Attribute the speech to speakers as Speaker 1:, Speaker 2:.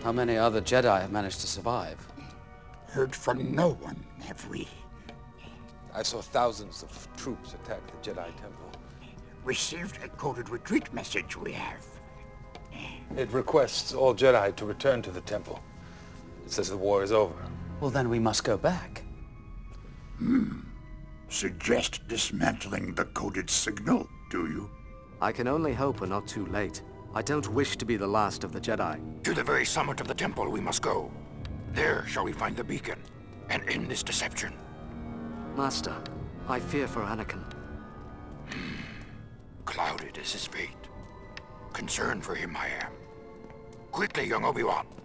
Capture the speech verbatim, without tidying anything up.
Speaker 1: How many other Jedi have managed to survive?
Speaker 2: Heard from no one, have we?
Speaker 3: I saw thousands of troops attack the Jedi Temple.
Speaker 2: Received a coded retreat message we have.
Speaker 3: It requests all Jedi to return to the temple. It says the war is over.
Speaker 1: Well, then we must go back.
Speaker 2: Hmm. Suggest dismantling the coded signal, do you?
Speaker 4: I can only hope we're not too late. I don't wish to be the last of the Jedi.
Speaker 2: To the very summit of the temple we must go. There shall we find the beacon, and end this deception.
Speaker 4: Master, I fear for Anakin.
Speaker 2: Clouded is his fate. Concerned for him I am. Quickly, young Obi-Wan.